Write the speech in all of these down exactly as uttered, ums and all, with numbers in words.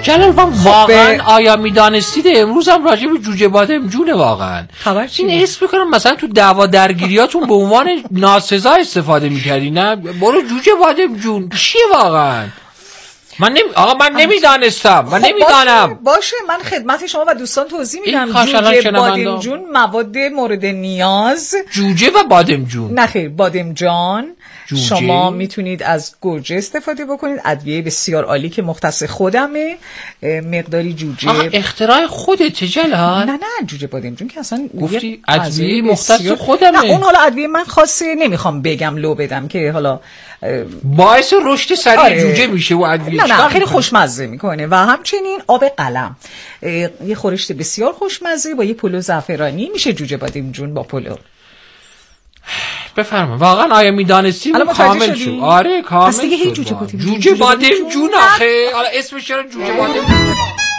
جلال من واقعا آیا میدانستید امروز هم راجع به جوجه بادمجونه واقعا خبر چیه؟ این اسم میکنم مثلا تو دعوا درگیریاتون به عنوان ناسزا استفاده میکردی نه برو جوجه بادمجون چیه واقعا؟ من نمی... آقا من نمیدانستم من خب نمیدانم باشه, باشه من خدمت شما و دوستان توضیح میدم. جوجه بادمجون مواد مورد نیاز جوجه و بادمجون نه خیر بادمجان جوجه. شما میتونید از گوجه استفاده بکنید، ادویه بسیار عالی که مختص خودمه. مقداری جوجه آها اختراع خودته جلال؟ نه نه جوجه بادمجون که اصلا گفتی ادویه مختص خودمه. نه اون حالا ادویه من خاصه نمیخوام بگم لو بدم که حالا باعث رشد سریع آره. جوجه میشه و ادویه نه نه خیلی خوشمزه میکنه و همچنین آب قلم یه خورشت بسیار خوشمزه با یه پلو زعفرانی میشه جوجه بادمجون با پلو. بفرمایید واقعا آیا میدانستیم کامل شد؟ آره کامل شد. دیگه جوجه بادمجون جوجه بادمجون آخه حالا اسمش چرا جوجه بادمجون؟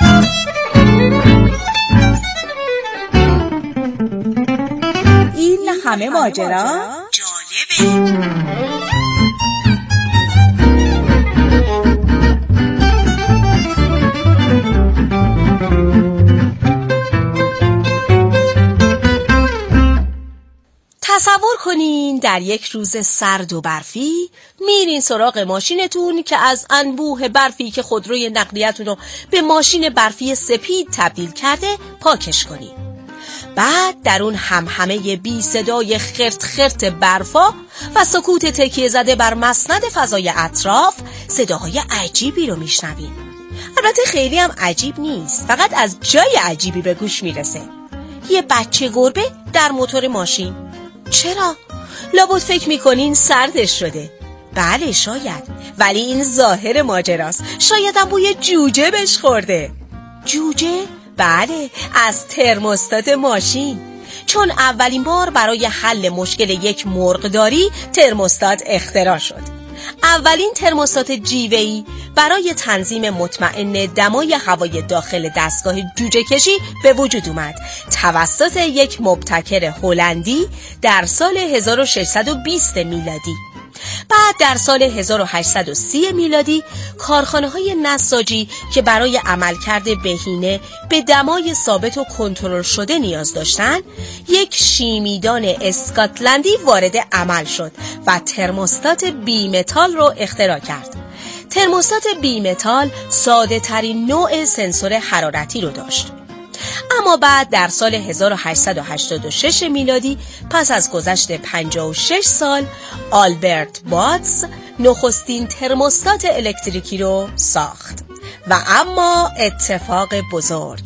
این همه ماجرا جالبه. تصور کنین در یک روز سرد و برفی میرین سراغ ماشینتون که از انبوه برفی که خودروی نقلیتون رو به ماشین برفی سپید تبدیل کرده پاکش کنین. بعد در اون همهمه بی صدای خرت خرت برفا و سکوت تکیه زده بر مسند فضای اطراف صداهای عجیبی رو میشنوین. البته خیلی هم عجیب نیست، فقط از جای عجیبی به گوش میرسه. یه بچه گربه در موتور ماشین. چرا؟ لابد فکر میکنین سردش شده. بله شاید، ولی این ظاهر ماجراست. شاید هم بوی جوجه بهش خورده. جوجه؟ بله، از ترموستات ماشین. چون اولین بار برای حل مشکل یک مرغداری ترموستات اختراع شد. اولین ترموستات جیوه‌ای برای تنظیم مطمئن دمای هوای داخل دستگاه جوجه کشی به وجود اومد توسط یک مبتکر هلندی در سال هزار و ششصد و بیست میلادی. بعد در سال هزار و هشتصد و سی میلادی کارخانه‌های نساجی که برای عملکرد بهینه به دمای ثابت و کنترل شده نیاز داشتند، یک شیمیدان اسکاتلندی وارد عمل شد و ترموستات بی متال رو اختراع کرد. ترموستات بی متال ساده ترین نوع سنسور حرارتی رو داشت. اما بعد در سال هزار و هشتصد و هشتاد و شش میلادی پس از گذشت پنجاه و شش سال آلبرت باتس نخستین ترموستات الکتریکی رو ساخت. و اما اتفاق بزرگ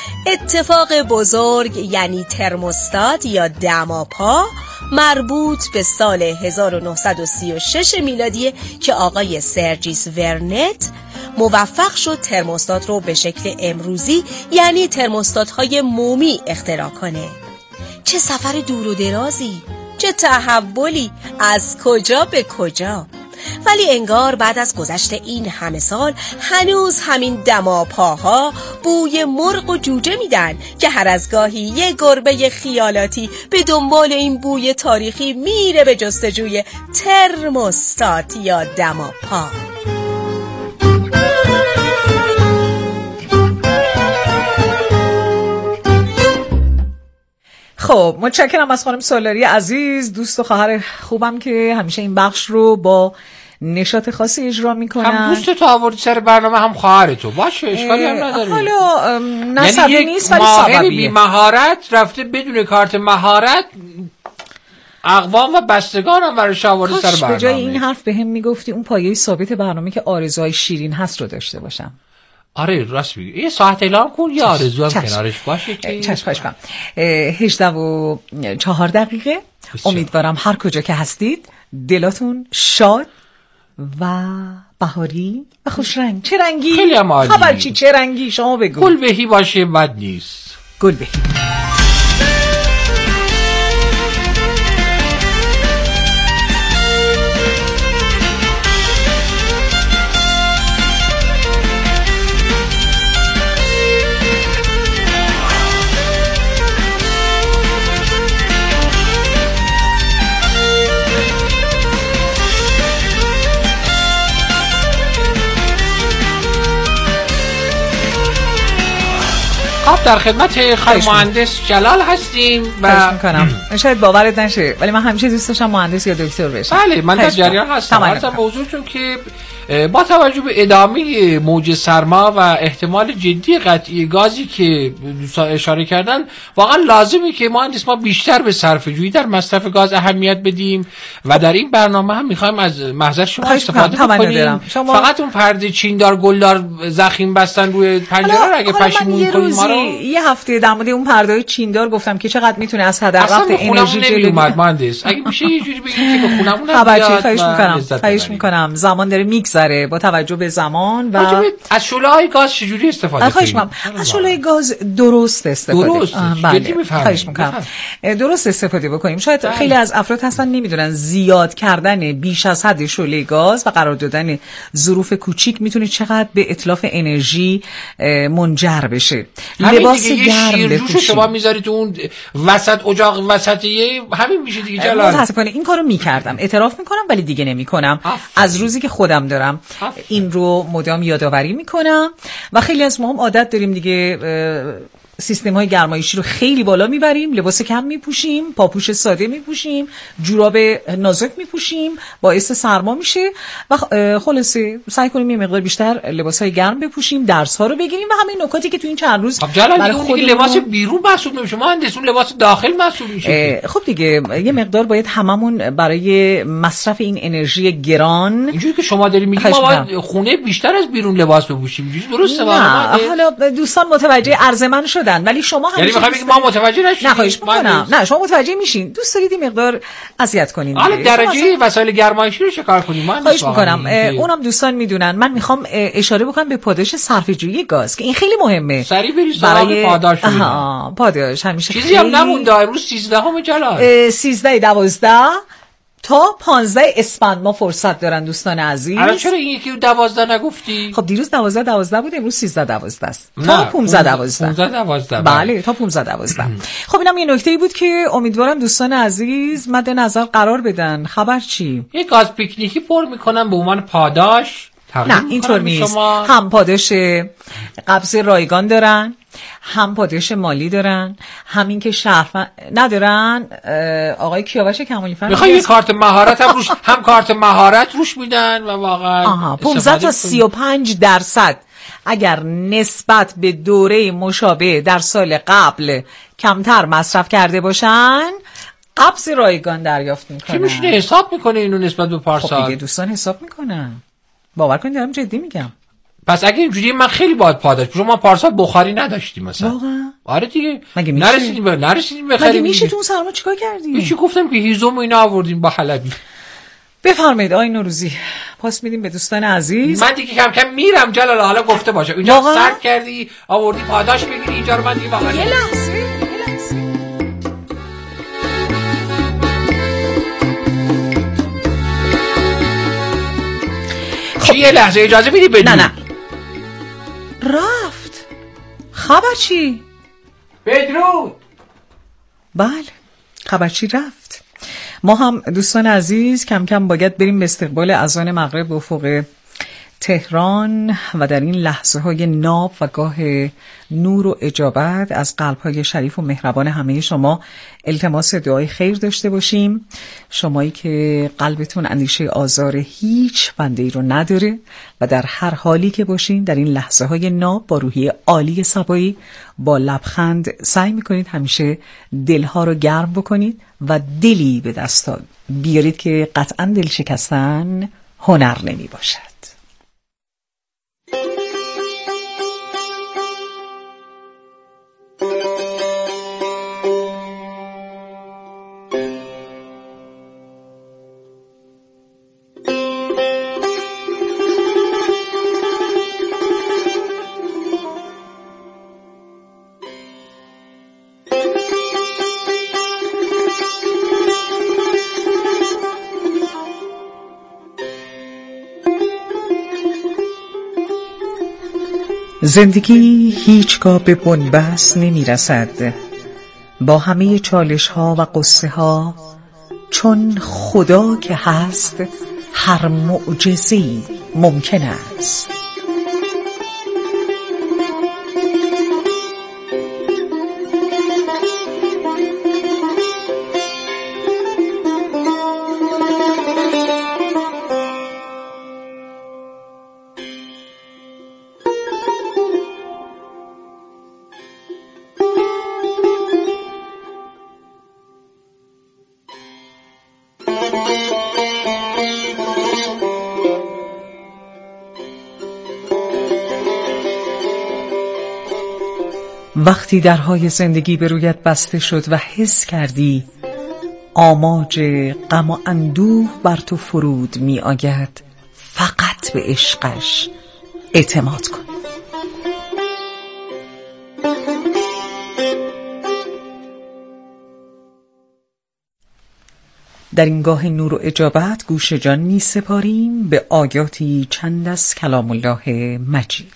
اتفاق بزرگ یعنی ترموستات یا دماپا مربوط به سال هزار و نهصد و سی و شش میلادی که آقای سرجیس ورنت موفق شد ترموستات رو به شکل امروزی یعنی ترموستات های مومی اختراع کنه. چه سفر دور و درازی، چه تحولی از کجا به کجا. ولی انگار بعد از گذشت این همه سال هنوز همین دماپاها بوی مرغ و جوجه میدن که هر از گاهی یه گربه خیالاتی به دنبال این بوی تاریخی میره به جستجوی ترموستات یا دماپا. خب متشکرم از خانم سالاری عزیز، دوست و خواهر خوبم که همیشه این بخش رو با نشاط خاصی اجرا میکنن. هم دوست تو آوردی سر برنامه هم خواهر تو، باشه اشکالی هم نداره. حالا نسبی یعنی نیست ولی ماهر سببیه. بی مهارت رفته بدون کارت مهارت اقوام و بستگان هم برای آورده سر برنامه. به جای این حرف به هم میگفتی اون پایه ثابت برنامه که آرزوهای شیرین هست رو داشته باشم. آره راست میگی. یه ساعت اعلام کن یا آرزو هم کنارش باشه که چشم چشم. هجده و چهار دقیقه. امیدوارم هر کجا که هستید دلاتون شاد و بهاری و خوش رنگ. چه رنگی؟ خیلی هم عالی. خبر چی چه رنگی شما بگو. گل بهی باشه بد نیست. گل بهی. در خدمت خانم مهندس جلال هستیم و میکنم شاید باورت نشه ولی من همیشه دوست داشتم مهندس یا دکتر بشم. بله من در جریان هستم. عرضم به حضورتون که با توجه به ادامه موج سرما و احتمال جدی قطعی گازی که دوستان اشاره کردن واقعا لازمه که مهندس ما بیشتر به صرفه‌جویی در مصرف گاز اهمیت بدیم و در این برنامه هم میخوایم از محضر شما استفاده بکنیم. شما... فقط اون پرده چیندار گلدار زخیم بستن روی پنجره رو اگه پشیمون کنیم ما رو یه هفته در مورد اون پرده‌های چیندار گفتم که چقدر میتونه از هدر رفت انرژی جلوی اومد مهندس. اگه میشه یه جوری بگید که به خونمون بیاد. خواهش می‌کنم. خواهش می‌کنم. زمان داره میگذره با توجه به زمان و از شعله‌های گاز چجوری استفاده کنیم؟ خواهش می‌کنم. از شعله گاز درست استفاده. درست. بله. خواهش می‌کنم. درست استفاده بکنیم. شاید بله. خیلی از افراد هستن نمیدونن زیاد کردن بیش از حد شعله گاز و قرار دادن ظروف کوچیک میتونه چقدر به اتلاف انرژی منجر بشه. لباس گرم بپوشید. شما می‌ذارید تو اون وسط اجاق وسطیه همین میشه دیگه جلال. متأسفانه این کارو می‌کردم. اعتراف می‌کنم ولی دیگه نمی‌کنم. از روزی که خودم دارم افت. این رو مدام یادآوری میکنم و خیلی از ما هم عادت داریم دیگه سیستم های گرمایشی رو خیلی بالا میبریم، لباس کم میپوشیم، پاپوش ساده میپوشیم، جوراب نازک میپوشیم، باعث سرما میشه و خلاصه سعی کنیم یه مقدار بیشتر لباس های گرم بپوشیم، درس ها رو بگیریم و همین نکاتی که تو این چند روز خب برای خودمون لباس بیرون محسوب نمیشه، ما اندسون لباس داخل محسوب میشه. خب دیگه یه مقدار باید هممون برای مصرف این انرژی گران اینجوری که شما داری میگی ما باید خونه بیشتر از بیرون لباس بپوشیم. درسته؟ نه حالا دوستان متوجه عرض من شد ولی شما یعنی میخوام بگم ما متوجه نشیم. نه خواهش میکنم. نه شما متوجه میشین. دوست دارید این مقدار اذیت کنین. حالا درجه وسایل گرمایشی رو چکار کنیم؟ من خواهش میکنم. اونم دوستان میدونن. من میخوام اشاره بکنم به پاداش صرفه‌جویی گاز که این خیلی مهمه. سریع برید سراغ پاداش. آها پاداش همیشه چیزی هم نمونده. امروز سیزدهم جلال. سیزده دوازده تا پانزده اسفند ما فرصت دارن دوستان عزیز. الان چرا این یکی دوازده نگفتی؟ خب دیروز دوازده دوازده بود، امروز سیزده دوازده است. تا پانزده دوازده. بله تا پانزده دوازده. خب اینم یه نکته‌ای بود که امیدوارم دوستان عزیز مد نظر قرار بدن. خبر چی؟ یه گاز پیکنیکی پر میکنم به عنوان پاداش. نه اینطور نیست. هم پاداش قبض رایگان دارن، هم پاداش مالی دارن، همین که شهر ندارن. آقای کیاوش کمالی فرد میخوای یه کارت مهارت هم روش هم کارت مهارت روش میدن و واقعا آها پانزده تا سی و پنج درصد اگر نسبت به دوره مشابه در سال قبل کمتر مصرف کرده باشن قبض رایگان دریافت میکنن. کی میشینه حساب میکنه اینو نسبت به پارسال؟ خب دیگه دوستان حساب میکنن. باور کنید دارم جدی میگم. پس اگه اینجوری من خیلی باید پاداش چون ما پارسال بخاری نداشتیم مثلا. واقعا؟ آره دیگه. مگه میشه؟ نرسیدیم به نرسیدیم بخریم. مگه میشه تو اون سرما چیکار کردیم؟ چی گفتم که هیزم و اینا آوردیم با حلبی. بفرمایید آقای نوروزی. پاس میدیم به دوستان عزیز. من دیگه کم کم میرم جلال حالا گفته باشه. اینجا سرد کردی آوردی پاداش بگیری اینجا رو من دیگه واقعا. یه لحظه. یه لحظه اجازه میدی بدون؟ نه نه رفت. خبر چی؟ بدرود. بله خبر چی رفت. ما هم دوستان عزیز کم کم باید بریم به استقبال اذان مغرب افق تهران و در این لحظه های ناب و گاه نور و اجابت از قلب های شریف و مهربان همه شما التماس دعای خیر داشته باشیم. شمایی که قلبتون اندیشه آزار هیچ بنده‌ای رو نداره و در هر حالی که باشین در این لحظه های ناب با روحیه عالی صبایی با لبخند سعی میکنید همیشه دلها رو گرم بکنید و دلی به دست بیارید که قطعا دل شکستن هنر نمی باشد. زندگی هیچگاه به بنبست نمی رسد با همه چالش ها و قصه ها، چون خدا که هست هر معجزه‌ای ممکن است. وقتی درهای زندگی به رویت بسته شد و حس کردی آماج غم و اندوه بر تو فرود می آید، فقط به عشقش اعتماد کن. در این گاه نور و اجابت گوش جان می سپاریم به آیاتی چند از کلام الله مجید.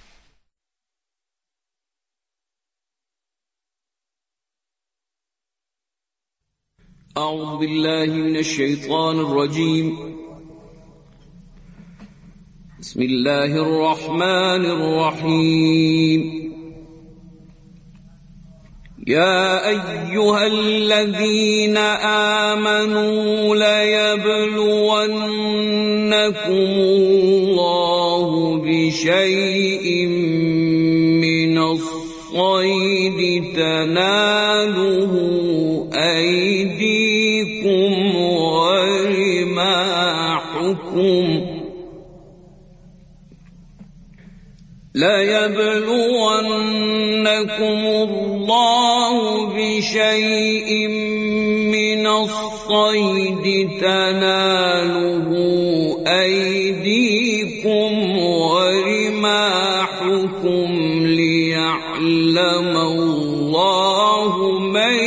أعوذ بالله من الشيطان الرجيم. بسم الله الرحمن الرحيم. يا أيها الذين آمنوا ليبلونكم الله بشيء من الصيد تناله أيديكم ورماحكم ليبلونكم الله بشيء من الصيد تناله أيديكم ورماحكم ليعلم الله من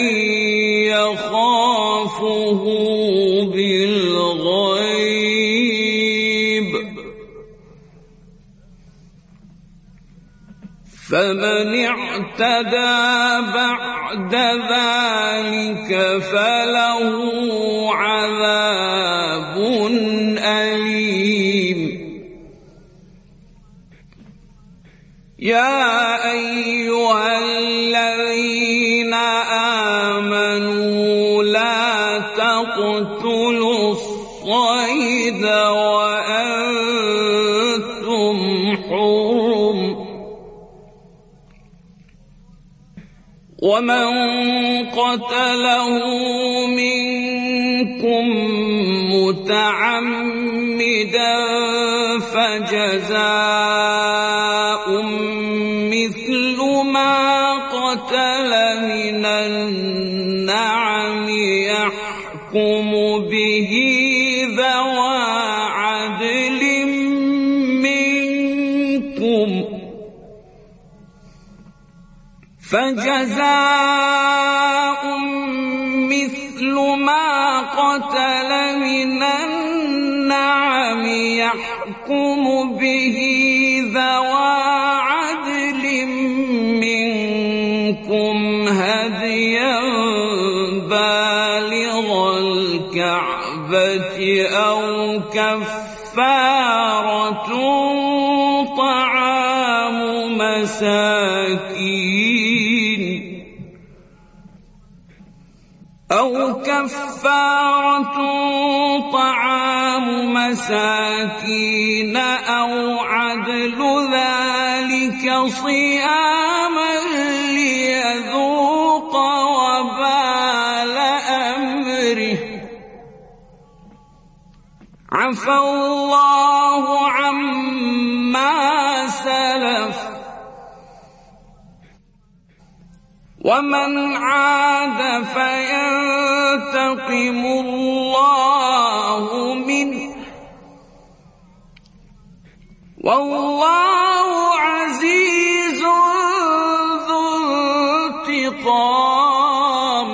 يخافه بالغيب فمن اعتدى بعد ذلك فله عذاب أليم. يا أيها الذين آمنوا لا تقتلوا الصيد وأنتم حرم ومن قتله منكم متعمدا فجزاء مثل ما قتل من النعم يحكم به ذوى عدل منكم فجزاء مثل ما قتل من النعم يحكم به ذوى عدل منكم هديا بالغ الكعبة أو كفارة طعام مساكين أو كفارة طعام مساكين أو عدل ذلك صياما ليذوق وبال أمره عفى الله عما سلف ومن عاد فينتقم الله منه والله عزيز ذو انتقام.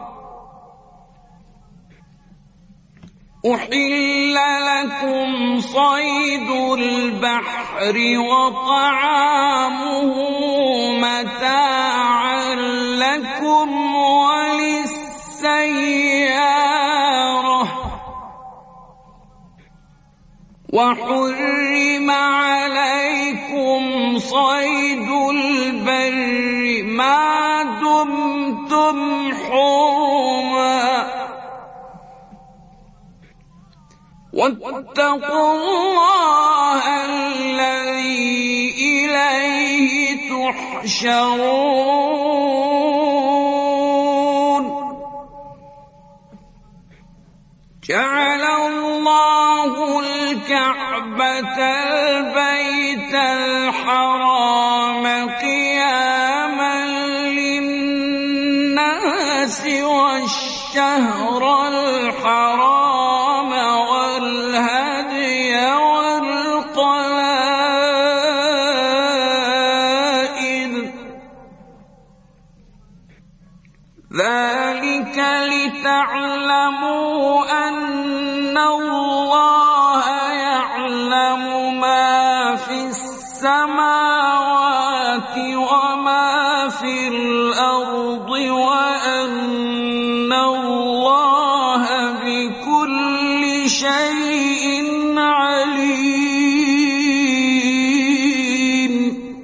أحل لكم صيد البحر وطعامه متاعا لكم وللسيارة وحرم عليكم صيد البر ما دمتم حرما واتقوا الله الذي إليه تحشرون. جعل الله الكعبة البيت الحرام قياما للناس والشهر الحرام والهدي والقلائد ذلك لتعلموا أن الله يعلم ما في السماوات وما في الأرض وأن الله بكل شيء عليم.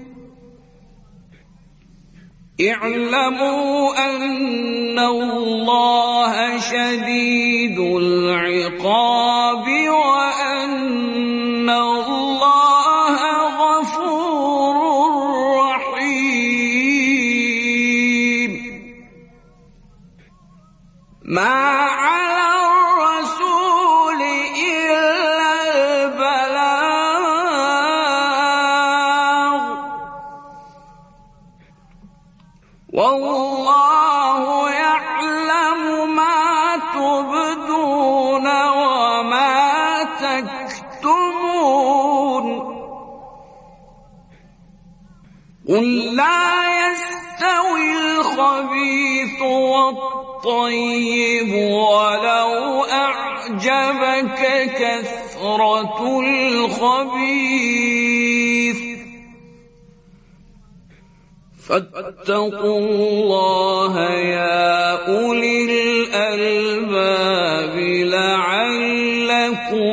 اعلموا أن الله شديد العقاب وأن الله غفور رحيم. ما على الرسول إلا البلاغ والله يعلم ما تبدون وما تكتمون. قل لا يستوي الخبيث والطيب ولو أعجبك كثرة الخبيث فاتقوا الله يا أولي الألباب لعلكم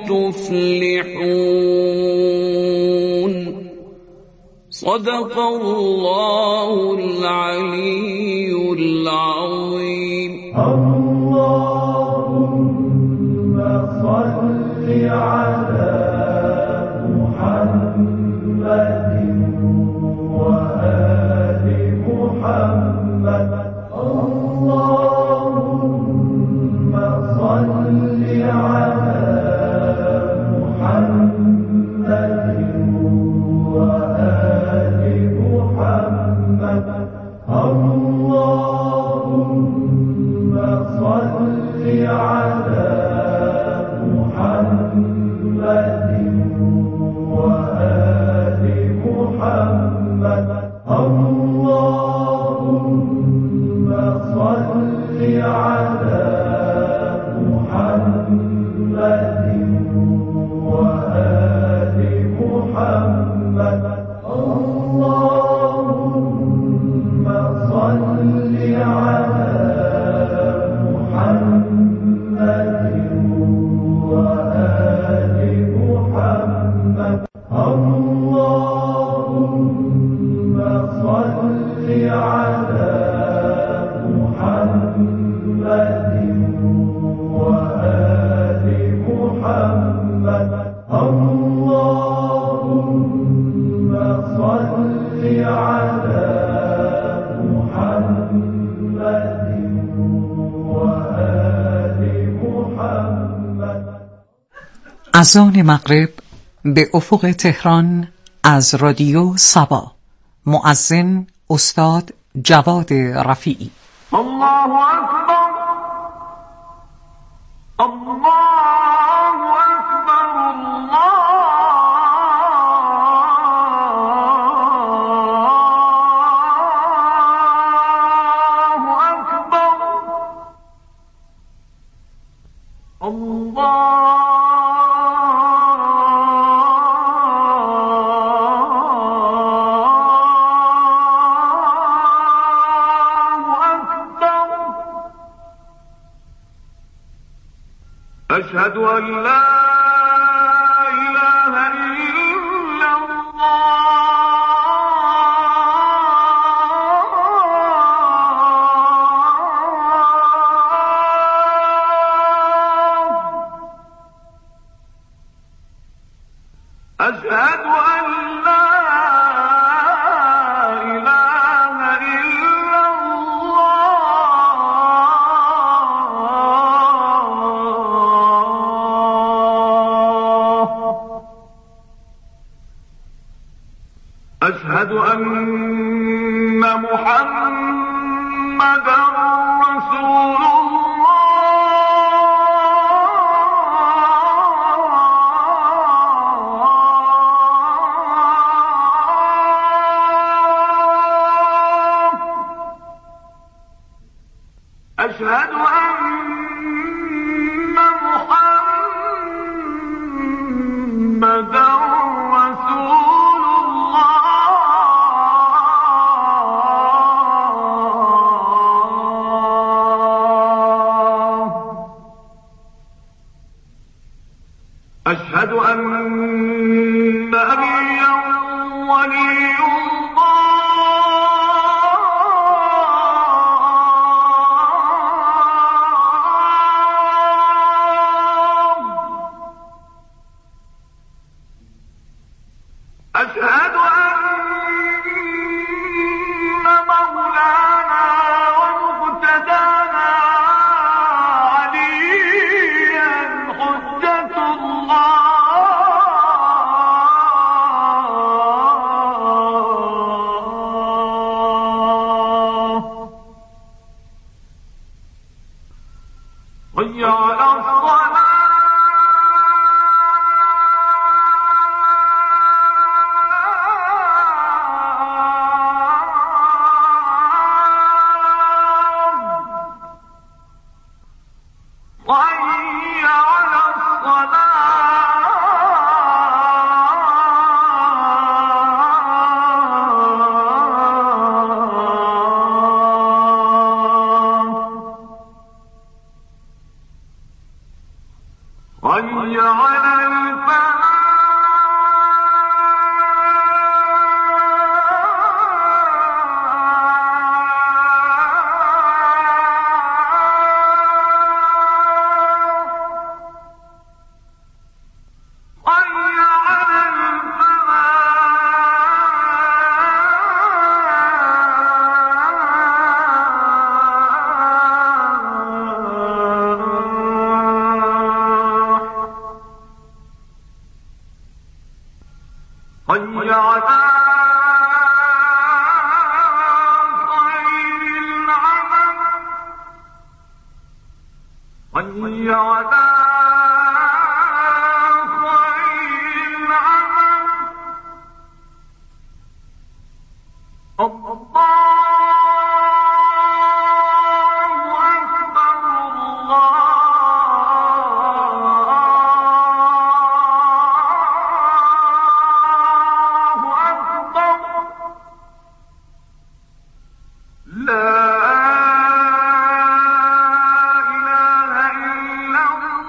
تفلحون. صدق الله العلي العظيم. اللهم صل على محمد وآل محمد. اللهم صل على محمد وآل محمد. اللهم صل على محمد وآل محمد. اللهم صل على محمد وآل محمد. اللهم صل على محمد وآل محمد. اللهم صل على محمد وآل محمد. اللهم صل على محمد وآل محمد. اذان مغرب به افق تهران از رادیو صبا. مؤذن استاد جواد رفیعی. الله أكبر الله أكبر الله أكبر الله أشهد أن لا إله إلا الله. أشهد أن لا إله إلا الله. أشهد أن لا إله إلا الله. أشهد أن محمدا رسول الله. أشهد أن محمدا رسول الله. أشهد أن أبيا ولي أشهد أن مولانا ومقتدانا عليا حجة الله. حي على الصلاة. حي على الصلاة. حي على الفلاح. حي على خير العمل. حي على خير العمل. الله أكبر. الله أكبر. لا إله إلا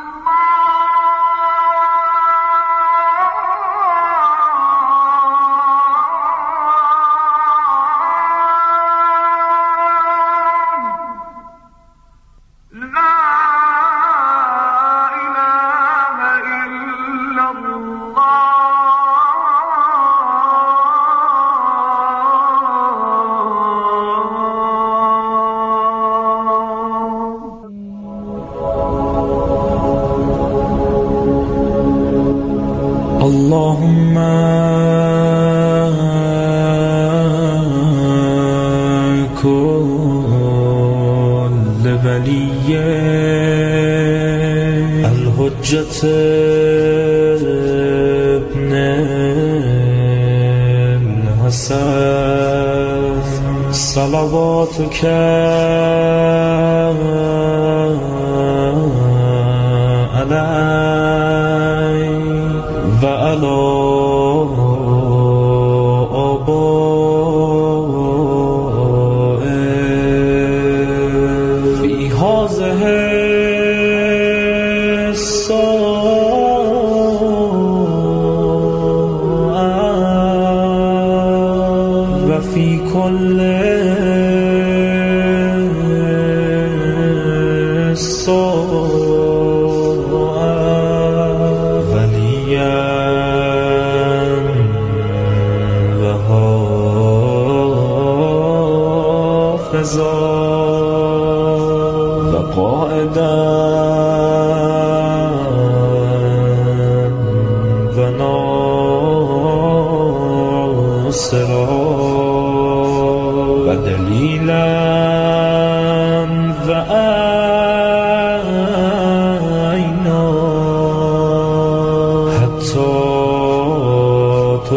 اللهم كل ولي الحجة ابن الحسن صلواتك عليه وعلى آبائه في هذه الساعة وفي كل وقائدا وناصرا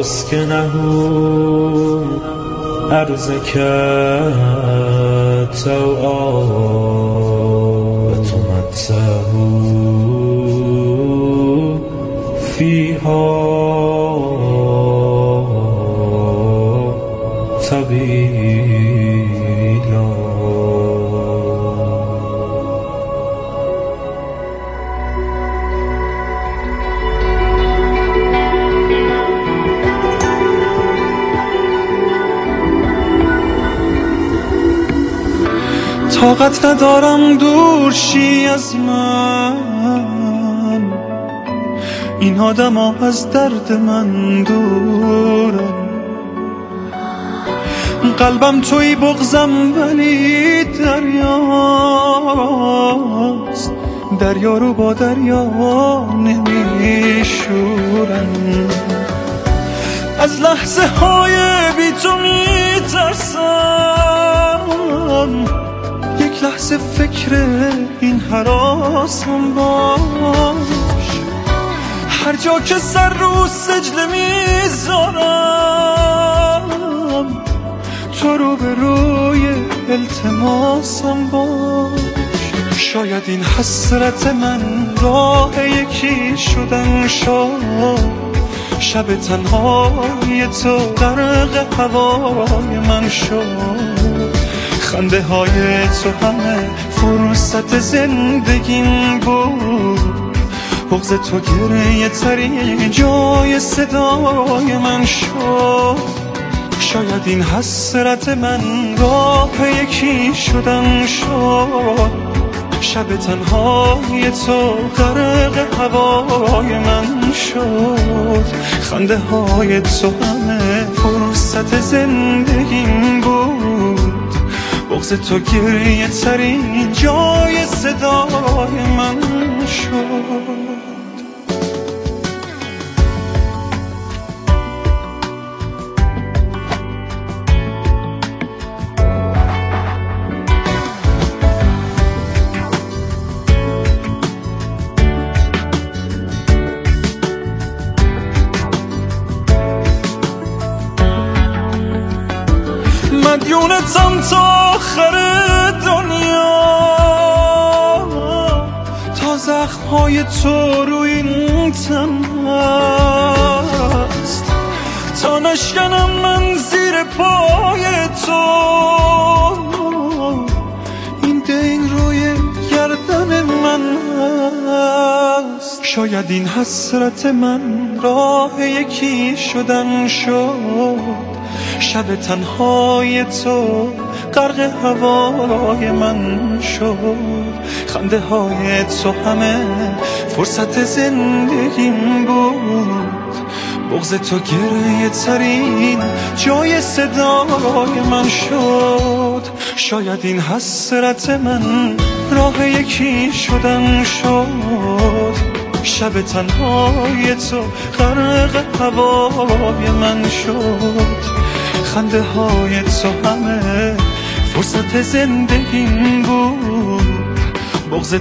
أسكنه أرزك توآت متسه فيها طويلا. طاقت ندارم دور شی از من، این آدم ها از درد من دورن. قلبم توی بغزم ولی دریاست، دریا رو با دریا نمیشورن. از لحظه های بی تو میترسم، یک لحظه فکر این هراسم باش. هر جا که سر رو سجده میذارم، تو رو به روی التماسم باش. شاید این حسرت من راه یکی شدن شد، شب تنهای تو غرق هوای من شد. خنده های تو همه فرصت زندگیم بود، بغض تو گریه ترین جای صدای من شد. شاید این حسرت من راه یکی شدن شد، شب تنهای تو غرق هوای من شد. خنده های تو همه فرصت زندگیم بود، بغض تو گریه ترین جای صدای من شد. مدیونتم تا آخر دنیا، تا زخمهای تو روی این تن هست، تا نشکنم من زیر پای تو، این دین روی گردن من هست. شاید این حسرت من راه یکی شدن شد، شب تنهای تو غرق هوای من شد. خنده های تو همه فرصت زندگیم بود، بغض تو گریه ترین جای صدای من شد. شاید این حسرت من راه یکی شدن شد، شب تنهای تو غرق هوای من شد. خنده های تو همه فرصت زندگیم بود، بغض